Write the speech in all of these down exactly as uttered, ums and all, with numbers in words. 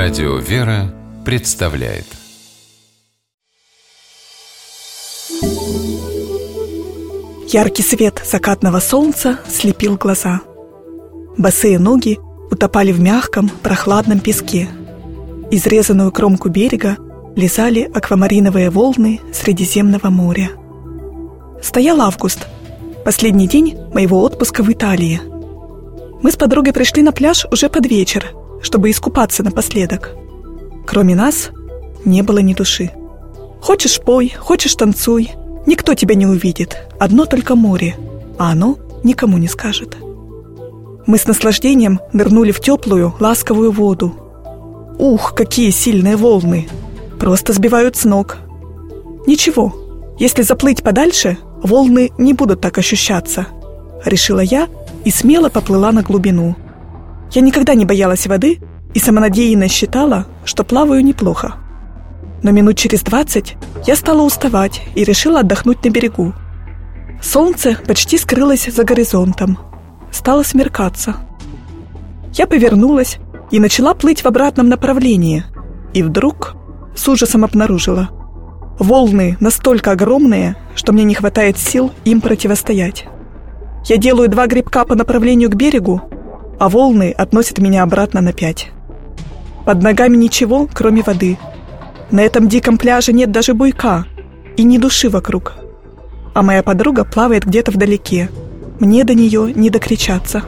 Радио «Вера» представляет. Яркий свет закатного солнца слепил глаза. Босые ноги утопали в мягком, прохладном песке. Изрезанную кромку берега лизали аквамариновые волны Средиземного моря. Стоял август, последний день моего отпуска в Италии. Мы с подругой пришли на пляж уже под вечер, чтобы искупаться напоследок. Кроме нас не было ни души. Хочешь — пой, хочешь — танцуй. Никто тебя не увидит, одно только море, а оно никому не скажет. Мы с наслаждением нырнули в теплую, ласковую воду. Ух, какие сильные волны! Просто сбивают с ног. Ничего, если заплыть подальше, волны не будут так ощущаться, решила я и смело поплыла на глубину. Я никогда не боялась воды и самонадеянно считала, что плаваю неплохо. Но минут через двадцать я стала уставать и решила отдохнуть на берегу. Солнце почти скрылось за горизонтом. Стало смеркаться. Я повернулась и начала плыть в обратном направлении. И вдруг с ужасом обнаружила: волны настолько огромные, что мне не хватает сил им противостоять. Я делаю два грибка по направлению к берегу, а волны относят меня обратно на пять. Под ногами ничего, кроме воды. На этом диком пляже нет даже буйка и ни души вокруг. А моя подруга плавает где-то вдалеке. Мне до нее не докричаться.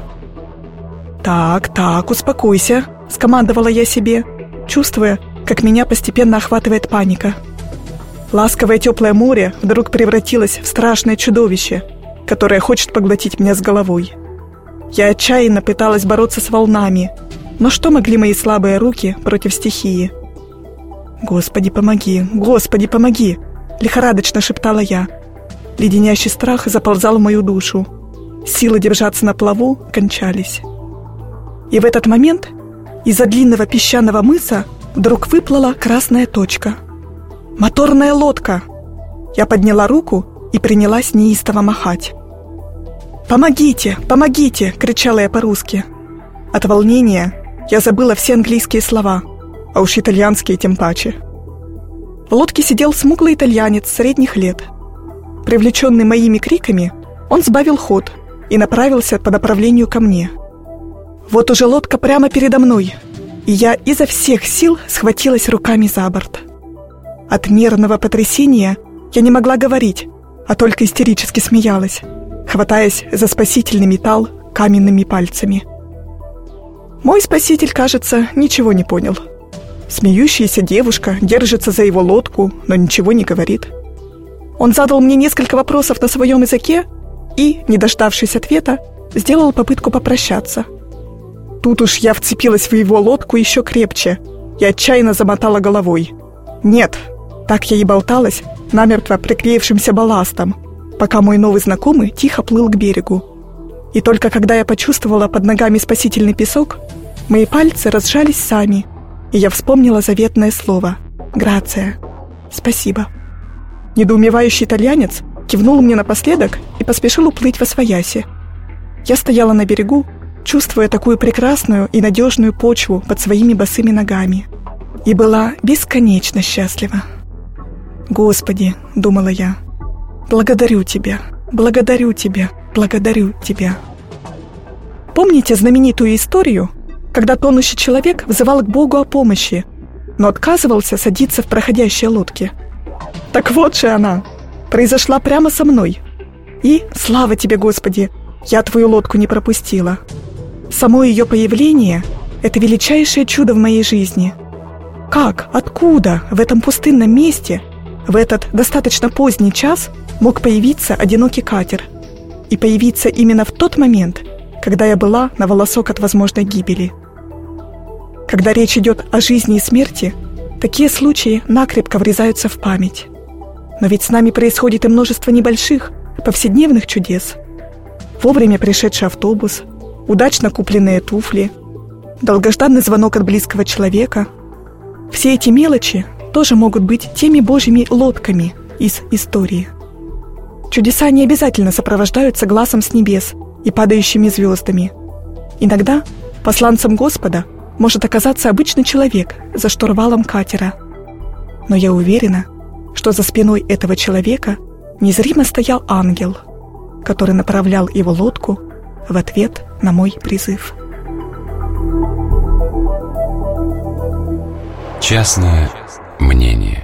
«Так, так, успокойся», — скомандовала я себе, чувствуя, как меня постепенно охватывает паника. Ласковое теплое море вдруг превратилось в страшное чудовище, которое хочет поглотить меня с головой. Я отчаянно пыталась бороться с волнами, но что могли мои слабые руки против стихии? «Господи, помоги! Господи, помоги!» — лихорадочно шептала я. Леденящий страх заползал в мою душу. Силы держаться на плаву кончались. И в этот момент из-за длинного песчаного мыса вдруг выплыла красная точка. «Моторная лодка!» Я подняла руку и принялась неистово махать. «Помогите! Помогите!» — кричала я по-русски. От волнения я забыла все английские слова, а уж итальянские тем паче. В лодке сидел смуглый итальянец средних лет. Привлеченный моими криками, он сбавил ход и направился по направлению ко мне. Вот уже лодка прямо передо мной, и я изо всех сил схватилась руками за борт. От нервного потрясения я не могла говорить, а только истерически смеялась, хватаясь за спасительный металл каменными пальцами. Мой спаситель, кажется, ничего не понял. Смеющаяся девушка держится за его лодку, но ничего не говорит. Он задал мне несколько вопросов на своем языке и, не дождавшись ответа, сделал попытку попрощаться. Тут уж я вцепилась в его лодку еще крепче и отчаянно замотала головой. «Нет!» Так я и болталась намертво приклеившимся балластом, пока мой новый знакомый тихо плыл к берегу. И только когда я почувствовала под ногами спасительный песок, мои пальцы разжались сами, и я вспомнила заветное слово «Грация» — «Спасибо». Недоумевающий итальянец кивнул мне напоследок и поспешил уплыть восвояси. Я стояла на берегу, чувствуя такую прекрасную и надежную почву под своими босыми ногами, и была бесконечно счастлива. «Господи», — думала я, — «благодарю Тебя, благодарю Тебя, благодарю Тебя». Помните знаменитую историю, когда тонущий человек взывал к Богу о помощи, но отказывался садиться в проходящие лодки? Так вот же она, произошла прямо со мной. И, слава Тебе, Господи, я Твою лодку не пропустила. Само ее появление — это величайшее чудо в моей жизни. Как, откуда в этом пустынном месте в этот достаточно поздний час мог появиться одинокий катер? И появиться именно в тот момент, когда я была на волосок от возможной гибели. Когда речь идет о жизни и смерти, такие случаи накрепко врезаются в память. Но ведь с нами происходит и множество небольших, повседневных чудес. Вовремя пришедший автобус, удачно купленные туфли, долгожданный звонок от близкого человека. Все эти мелочи тоже могут быть теми божьими лодками из истории. Чудеса не обязательно сопровождаются глазом с небес и падающими звездами. Иногда посланцем Господа может оказаться обычный человек за штурвалом катера. Но я уверена, что за спиной этого человека незримо стоял ангел, который направлял его лодку в ответ на мой призыв. Частное мнение.